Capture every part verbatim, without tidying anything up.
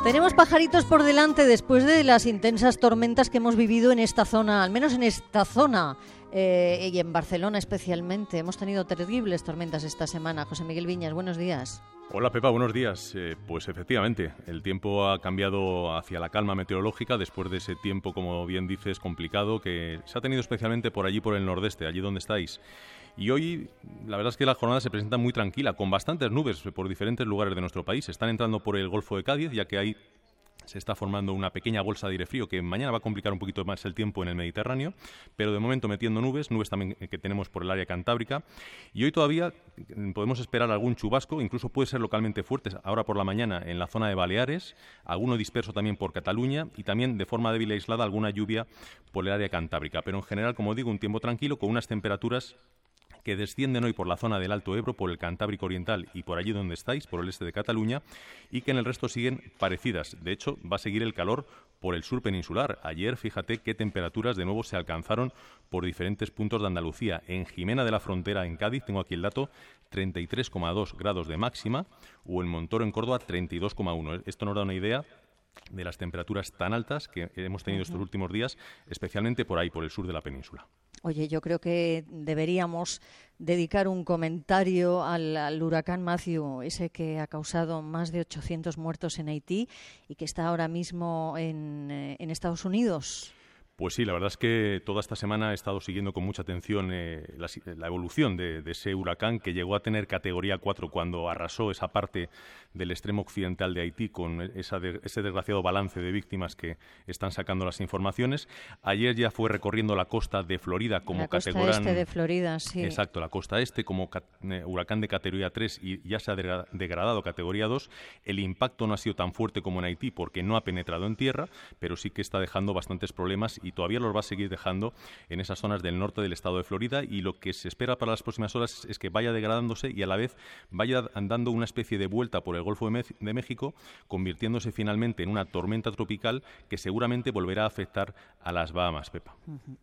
Tenemos pajaritos por delante después de las intensas tormentas que hemos vivido en esta zona, al menos en esta zona, eh, y en Barcelona especialmente. Hemos tenido terribles tormentas esta semana. José Miguel Viñas, buenos días. Hola Pepa, buenos días. Eh, pues efectivamente, el tiempo ha cambiado hacia la calma meteorológica después de ese tiempo, como bien dices, complicado que se ha tenido especialmente por allí, por el nordeste, allí donde estáis. Y hoy, la verdad es que la jornada se presenta muy tranquila, con bastantes nubes por diferentes lugares de nuestro país. Están entrando por el Golfo de Cádiz, ya que ahí se está formando una pequeña bolsa de aire frío que mañana va a complicar un poquito más el tiempo en el Mediterráneo, pero de momento metiendo nubes, nubes también que tenemos por el área cantábrica. Y hoy todavía podemos esperar algún chubasco, incluso puede ser localmente fuerte ahora por la mañana en la zona de Baleares, alguno disperso también por Cataluña y también de forma débil e aislada alguna lluvia por el área cantábrica. Pero en general, como digo, un tiempo tranquilo con unas temperaturas que descienden hoy por la zona del Alto Ebro, por el Cantábrico Oriental y por allí donde estáis, por el este de Cataluña, y que en el resto siguen parecidas. De hecho, va a seguir el calor por el sur peninsular. Ayer, fíjate qué temperaturas de nuevo se alcanzaron por diferentes puntos de Andalucía. En Jimena de la Frontera, en Cádiz, tengo aquí el dato, treinta y tres coma dos grados de máxima, o en Montoro, en Córdoba, treinta y dos coma uno. Esto nos da una idea de las temperaturas tan altas que hemos tenido estos últimos días, especialmente por ahí, por el sur de la península. Oye, yo creo que deberíamos dedicar un comentario al, al huracán Matthew, ese que ha causado más de ochocientos muertos en Haití y que está ahora mismo en, en Estados Unidos. Pues sí, la verdad es que toda esta semana he estado siguiendo con mucha atención eh, la, la evolución de, de ese huracán que llegó a tener categoría cuatro cuando arrasó esa parte del extremo occidental de Haití con esa de, ese desgraciado balance de víctimas que están sacando las informaciones. Ayer ya fue recorriendo la costa de Florida como la costa categoría... este de Florida, sí. Exacto, la costa este como cat, eh, huracán de categoría tres y ya se ha de, degradado a categoría dos. El impacto no ha sido tan fuerte como en Haití porque no ha penetrado en tierra, pero sí que está dejando bastantes problemas y todavía los va a seguir dejando en esas zonas del norte del estado de Florida, y lo que se espera para las próximas horas es que vaya degradándose y a la vez vaya dando una especie de vuelta por el Golfo de, Me- de México, convirtiéndose finalmente en una tormenta tropical que seguramente volverá a afectar a las Bahamas, Pepa. Uh-huh.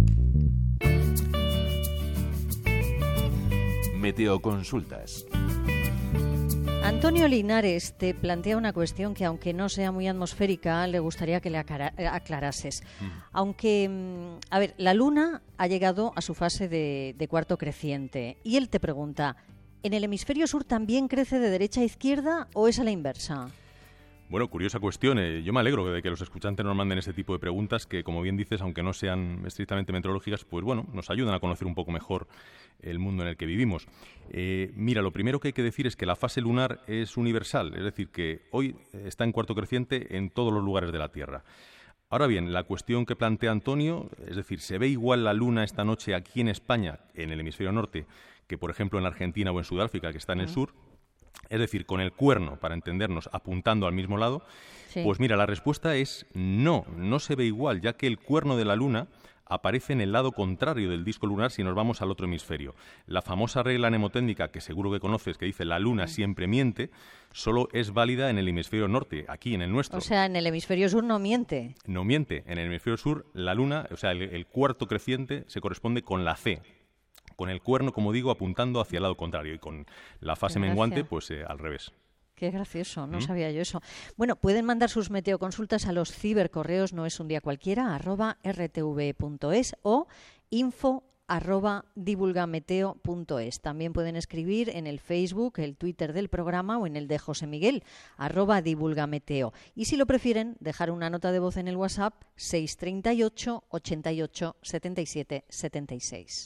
Meteoconsultas. Antonio Linares te plantea una cuestión que, aunque no sea muy atmosférica, le gustaría que le acara- aclarases. Mm. Aunque, a ver, la Luna ha llegado a su fase de, de cuarto creciente y él te pregunta, ¿en el hemisferio sur también crece de derecha a izquierda o es a la inversa? Bueno, curiosa cuestión. Eh, yo me alegro de que los escuchantes nos manden este tipo de preguntas que, como bien dices, aunque no sean estrictamente meteorológicas, pues bueno, nos ayudan a conocer un poco mejor el mundo en el que vivimos. Eh, mira, lo primero que hay que decir es que la fase lunar es universal, es decir, que hoy está en cuarto creciente en todos los lugares de la Tierra. Ahora bien, la cuestión que plantea Antonio, es decir, ¿se ve igual la luna esta noche aquí en España, en el hemisferio norte, que por ejemplo en Argentina o en Sudáfrica, que está en el sur? Es decir, con el cuerno, para entendernos, apuntando al mismo lado. Sí. Pues mira, la respuesta es no, no se ve igual, ya que el cuerno de la luna aparece en el lado contrario del disco lunar si nos vamos al otro hemisferio. La famosa regla mnemotécnica, que seguro que conoces, que dice la luna siempre miente, solo es válida en el hemisferio norte, aquí en el nuestro. O sea, en el hemisferio sur no miente. No miente. En el hemisferio sur, la luna, o sea, el, el cuarto creciente se corresponde con la C, con el cuerno, como digo, apuntando hacia el lado contrario, y con la fase menguante, pues eh, al revés. Qué gracioso, no ¿Mm? sabía yo eso. Bueno, pueden mandar sus meteoconsultas a los cibercorreos, no es un día cualquiera, arroba rtv.es o info arroba divulgameteo punto es. También pueden escribir en el Facebook, el Twitter del programa o en el de José Miguel, arroba divulgameteo. Y si lo prefieren, dejar una nota de voz en el WhatsApp seis treinta y ocho, ochenta y ocho, setenta y siete, setenta y seis.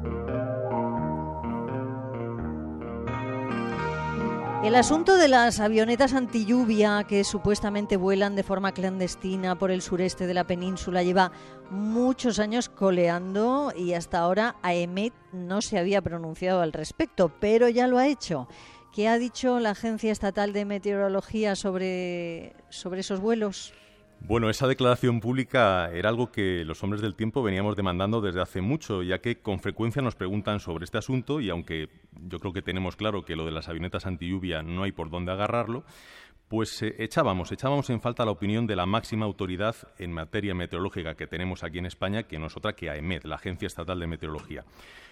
El asunto de las avionetas antilluvia que supuestamente vuelan de forma clandestina por el sureste de la península lleva muchos años coleando y hasta ahora AEMET no se había pronunciado al respecto, pero ya lo ha hecho. ¿Qué ha dicho la Agencia Estatal de Meteorología sobre, sobre esos vuelos? Bueno, esa declaración pública era algo que los hombres del tiempo veníamos demandando desde hace mucho, ya que con frecuencia nos preguntan sobre este asunto y aunque yo creo que tenemos claro que lo de las avionetas antilluvia no hay por dónde agarrarlo, pues eh, echábamos, echábamos en falta la opinión de la máxima autoridad en materia meteorológica que tenemos aquí en España, que no es otra que AEMET, la Agencia Estatal de Meteorología.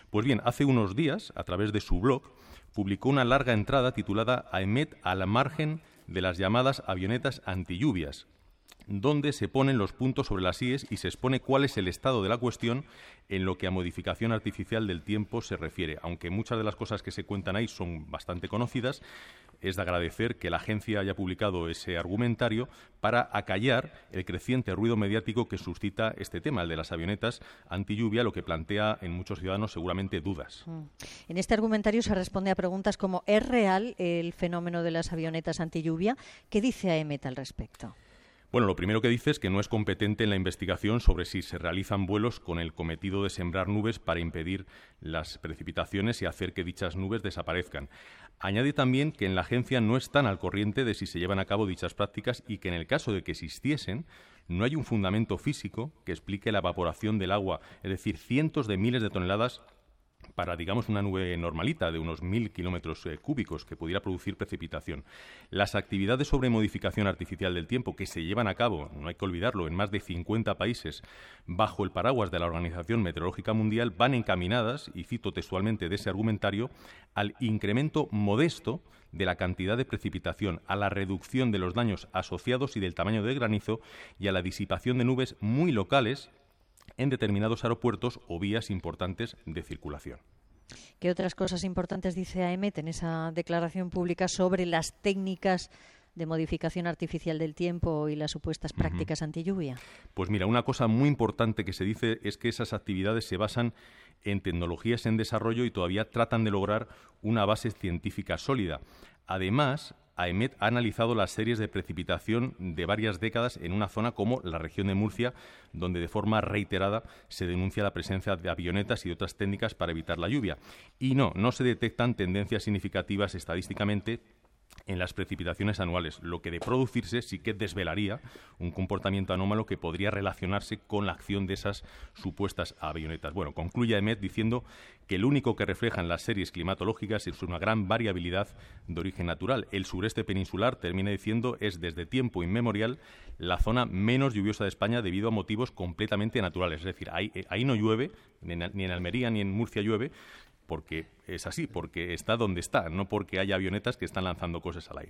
Pues bien, hace unos días, a través de su blog, publicó una larga entrada titulada AEMET al margen de las llamadas avionetas antilluvias, donde se ponen los puntos sobre las íes y se expone cuál es el estado de la cuestión en lo que a modificación artificial del tiempo se refiere. Aunque muchas de las cosas que se cuentan ahí son bastante conocidas, es de agradecer que la agencia haya publicado ese argumentario para acallar el creciente ruido mediático que suscita este tema, el de las avionetas antilluvia, lo que plantea en muchos ciudadanos seguramente dudas. En este argumentario se responde a preguntas como ¿es real el fenómeno de las avionetas antilluvia? ¿Qué dice AEMET al respecto? Bueno, lo primero que dice es que no es competente en la investigación sobre si se realizan vuelos con el cometido de sembrar nubes para impedir las precipitaciones y hacer que dichas nubes desaparezcan. Añade también que en la agencia no están al corriente de si se llevan a cabo dichas prácticas y que en el caso de que existiesen, no hay un fundamento físico que explique la evaporación del agua, es decir, cientos de miles de toneladas para, digamos, una nube normalita de unos mil kilómetros eh, cúbicos que pudiera producir precipitación. Las actividades sobre modificación artificial del tiempo que se llevan a cabo, no hay que olvidarlo, en más de cincuenta países bajo el paraguas de la Organización Meteorológica Mundial van encaminadas, y cito textualmente de ese argumentario, al incremento modesto de la cantidad de precipitación, a la reducción de los daños asociados y del tamaño del granizo y a la disipación de nubes muy locales en determinados aeropuertos o vías importantes de circulación. ¿Qué otras cosas importantes dice AEMET en esa declaración pública sobre las técnicas de modificación artificial del tiempo y las supuestas prácticas uh-huh. antilluvia? Pues mira, una cosa muy importante que se dice es que esas actividades se basan en tecnologías en desarrollo y todavía tratan de lograr una base científica sólida. Además, AEMET ha analizado las series de precipitación de varias décadas en una zona como la región de Murcia, donde de forma reiterada se denuncia la presencia de avionetas y de otras técnicas para evitar la lluvia. Y no, no se detectan tendencias significativas estadísticamente en las precipitaciones anuales, lo que de producirse sí que desvelaría un comportamiento anómalo que podría relacionarse con la acción de esas supuestas avionetas. Bueno, concluye AEMET diciendo que el único que reflejan las series climatológicas es una gran variabilidad de origen natural. El sureste peninsular, termina diciendo, es desde tiempo inmemorial la zona menos lluviosa de España debido a motivos completamente naturales. Es decir, ahí, ahí no llueve, ni en Almería ni en Murcia llueve, porque es así, porque está donde está, no porque haya avionetas que están lanzando cosas al aire.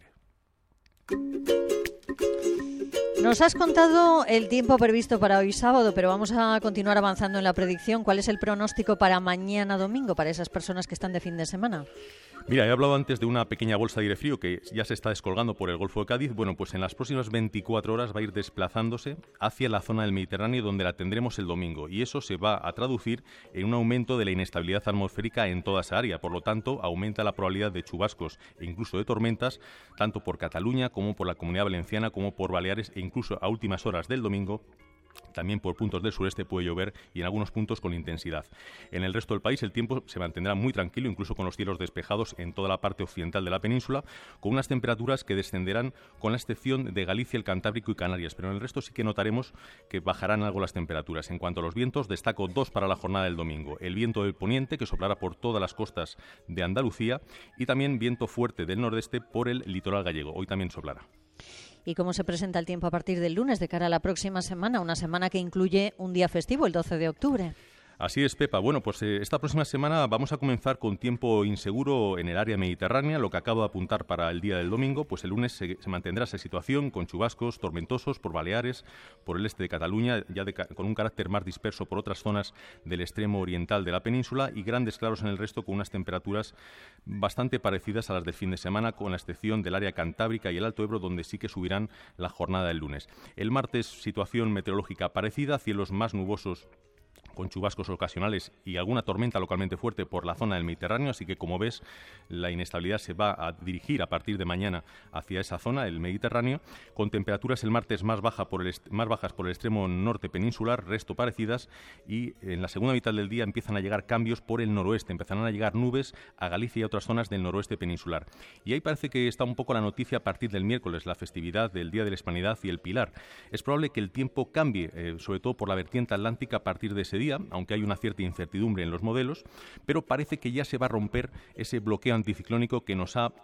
Nos has contado el tiempo previsto para hoy sábado, pero vamos a continuar avanzando en la predicción. ¿Cuál es el pronóstico para mañana domingo, para esas personas que están de fin de semana? Mira, he hablado antes de una pequeña bolsa de aire frío que ya se está descolgando por el Golfo de Cádiz. Bueno, pues en las próximas veinticuatro horas va a ir desplazándose hacia la zona del Mediterráneo, donde la tendremos el domingo. Y eso se va a traducir en un aumento de la inestabilidad atmosférica en toda esa área. Por lo tanto, aumenta la probabilidad de chubascos e incluso de tormentas, tanto por Cataluña como por la Comunidad Valenciana, como por Baleares, e incluso a últimas horas del domingo también por puntos del sureste puede llover y en algunos puntos con intensidad. En el resto del país el tiempo se mantendrá muy tranquilo, incluso con los cielos despejados en toda la parte occidental de la península, con unas temperaturas que descenderán con la excepción de Galicia, el Cantábrico y Canarias, pero en el resto sí que notaremos que bajarán algo las temperaturas. En cuanto a los vientos, destaco dos para la jornada del domingo. El viento del poniente, que soplará por todas las costas de Andalucía, y también viento fuerte del nordeste por el litoral gallego. Hoy también soplará. ¿Y cómo se presenta el tiempo a partir del lunes de cara a la próxima semana? Una semana que incluye un día festivo, el doce de octubre. Así es, Pepa. Bueno, pues eh, esta próxima semana vamos a comenzar con tiempo inseguro en el área mediterránea, lo que acabo de apuntar para el día del domingo. Pues el lunes se, se mantendrá esa situación con chubascos tormentosos por Baleares, por el este de Cataluña, ya de, con un carácter más disperso por otras zonas del extremo oriental de la península, y grandes claros en el resto con unas temperaturas bastante parecidas a las del fin de semana, con la excepción del área cantábrica y el Alto Ebro, donde sí que subirán la jornada del lunes. El martes, situación meteorológica parecida, cielos más nubosos con chubascos ocasionales y alguna tormenta localmente fuerte por la zona del Mediterráneo, así que como ves la inestabilidad se va a dirigir a partir de mañana hacia esa zona, el Mediterráneo, con temperaturas el martes más, baja por el est- más bajas por el extremo norte peninsular, resto parecidas, y en la segunda mitad del día empiezan a llegar cambios por el noroeste, empezarán a llegar nubes a Galicia y a otras zonas del noroeste peninsular. Y ahí parece que está un poco la noticia a partir del miércoles, la festividad del Día de la Hispanidad y el Pilar. Es probable que el tiempo cambie, eh, sobre todo por la vertiente atlántica a partir de ese día, aunque hay una cierta incertidumbre en los modelos, pero parece que ya se va a romper ese bloqueo anticiclónico que nos ha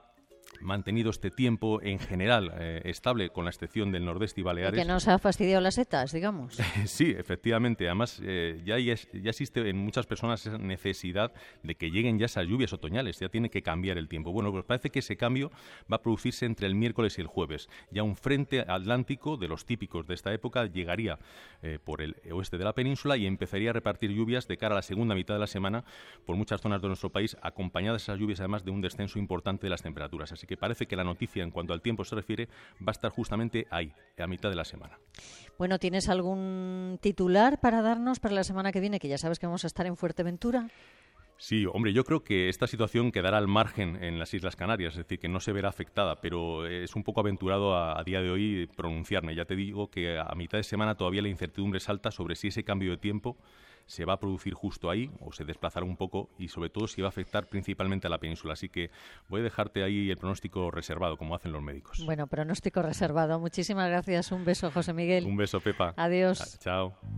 mantenido este tiempo en general eh, estable, con la excepción del nordeste y Baleares. Y que nos ha fastidiado las setas, digamos. Sí, efectivamente. Además, eh, ya, ya, ya existe en muchas personas esa necesidad de que lleguen ya esas lluvias otoñales. Ya tiene que cambiar el tiempo. Bueno, pues parece que ese cambio va a producirse entre el miércoles y el jueves. Ya un frente atlántico de los típicos de esta época llegaría eh, por el oeste de la península y empezaría a repartir lluvias de cara a la segunda mitad de la semana por muchas zonas de nuestro país, acompañadas esas lluvias además de un descenso importante de las temperaturas. Así que parece que la noticia en cuanto al tiempo se refiere va a estar justamente ahí, a mitad de la semana. Bueno, ¿tienes algún titular para darnos para la semana que viene? Que ya sabes que vamos a estar en Fuerteventura. Sí, hombre, yo creo que esta situación quedará al margen en las Islas Canarias, es decir, que no se verá afectada, pero es un poco aventurado a, a día de hoy pronunciarme. Ya te digo que a mitad de semana todavía la incertidumbre salta sobre si ese cambio de tiempo se va a producir justo ahí o se desplazará un poco y sobre todo si va a afectar principalmente a la península. Así que voy a dejarte ahí el pronóstico reservado, como hacen los médicos. Bueno, pronóstico reservado. Muchísimas gracias. Un beso, José Miguel. Un beso, Pepa. Adiós. Chao.